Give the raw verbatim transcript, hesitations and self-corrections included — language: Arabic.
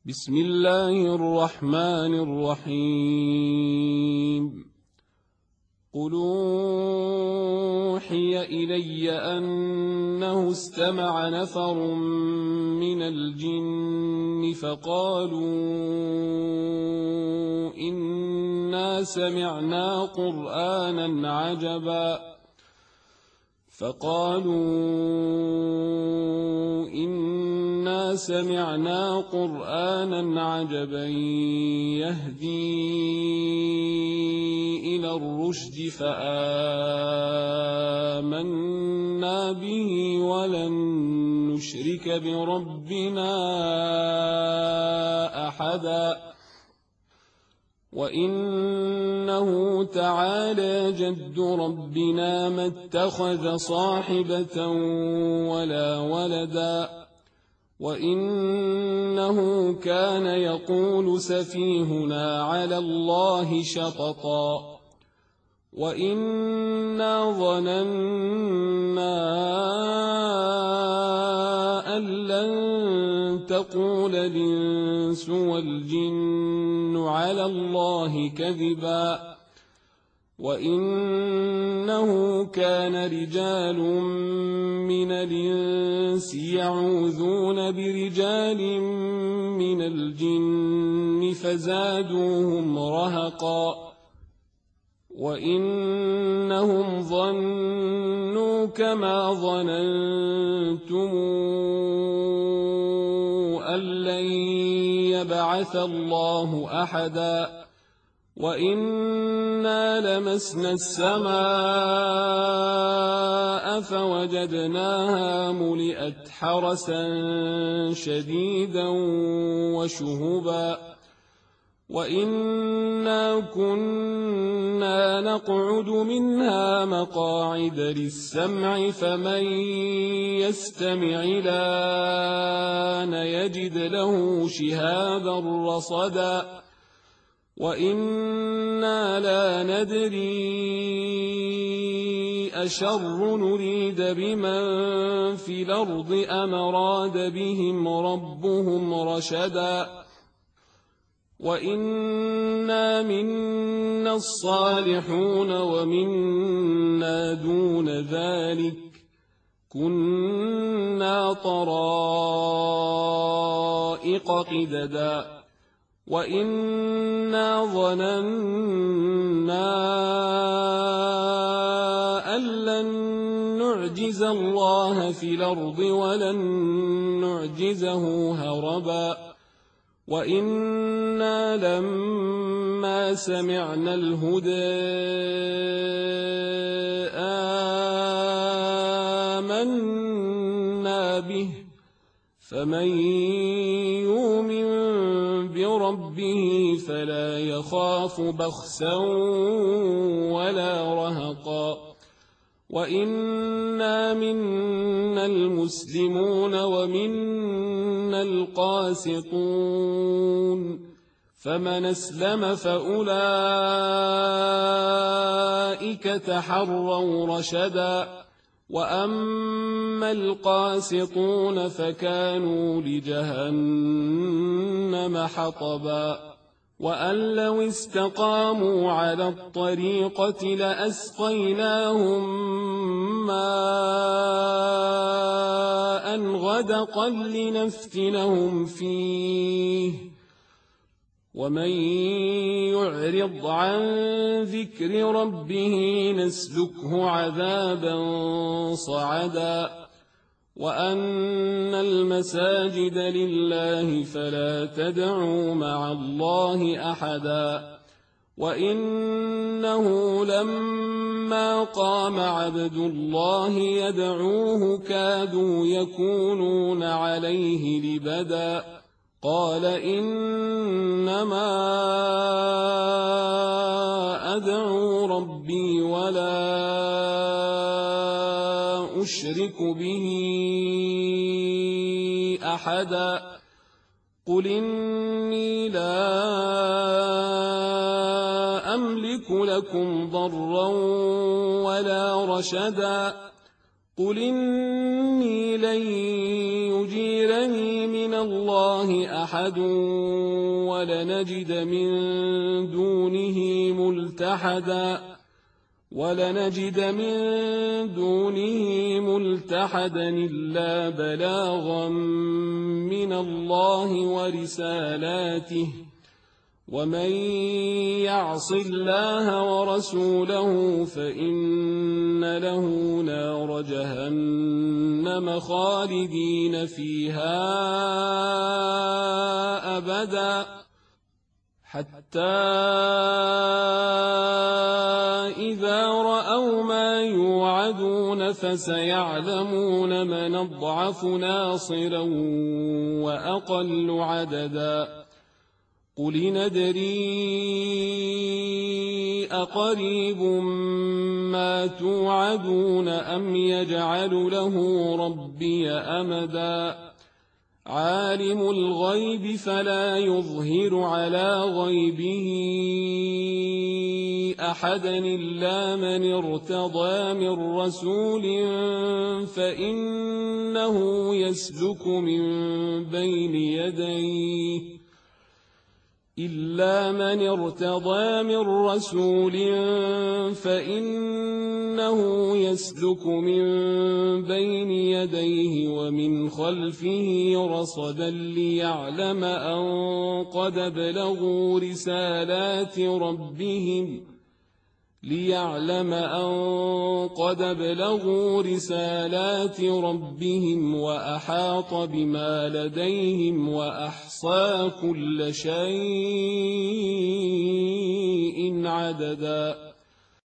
بسم الله الرحمن الرحيم. قل أوحي إلي أنه استمع نفر من الجن فقالوا إنا سمعنا قرآنا عجبا فقالوا إنا سمعنا قرآنا عجبا يهدي إلى الرشد فآمنا به ولن نشرك بربنا أحدا وإنه تعالى جد ربنا ما اتخذ صاحبة ولا ولدا وإنه كان يقول سفيهنا على الله شططا وإنا ظننا أن لن تقول الإنس والجن على الله كذبا وإنه كان رجال من الإنس يعوذون برجال من الجن فزادوهم رهقا وإنهم ظنوا كما ظننتم أن لن يبعث الله أحدا وإنا لمسنا السماء فوجدناها ملئت حرسا شديدا وشهبا وإنا كنا نقعد منها مقاعد للسمع فمن يستمع الآن يجد له شهابا رصدا وإنا لا ندري أشر نريد بمن في الأرض أم أراد بهم ربهم رشدا وإنا منا الصالحون ومنا دون ذلك كنا طرائق قددا وإنا ظننا أن لن نعجز الله في الأرض ولن نعجزه هربا وإنا لما سمعنا الهدى آمنا به فمن يؤمن بربه فلا يخاف بخسا ولا رهقا وإنا منا المسلمون ومنا القاسطون فمن أسلم فأولئك تحروا رشدا وأما القاسطون فكانوا لجهنم حطبا وأن لو استقاموا على الطريقة لأسقيناهم ماء غدقا لنفتنهم فيه ومن يعرض عن ذكر ربه نسلكه عذابا صعدا وأن المساجد لله فلا تدعوا مع الله أحدا وإنه لما قام عبد الله يدعوه كادوا يكونون عليه لبدا قال إنما أدعو ربي ولا أشرك به أحدا قل إني لا أملك لكم ضرا ولا رشدا قل إني لن يجيرني من الله أحد ولنجد من دونه ملتحدا ولنجد من دونه ملتحدا إلا بلاغا من الله ورسالاته ومن يعص الله ورسوله فإن له نار جهنم خالدين فيها أبدا حتى إذا رأوا ما يوعدون فسيعلمون من أضعف ناصرا وأقل عددا قل ندري أقريب ما توعدون أم يجعل له ربي أمدا عالم الغيب فلا يظهر على غيبه أحدا إلا من ارتضى من رسول فإنه يسلك من بين يديه إلا من ارتضى من رسول فإنه يسلك من بين يديه ومن خلفه رصدا ليعلم أن قد بلغوا رسالات ربهم ليعلم أن قد بلغوا رسالات ربهم وأحاط بما لديهم وأحصى كل شيء عددا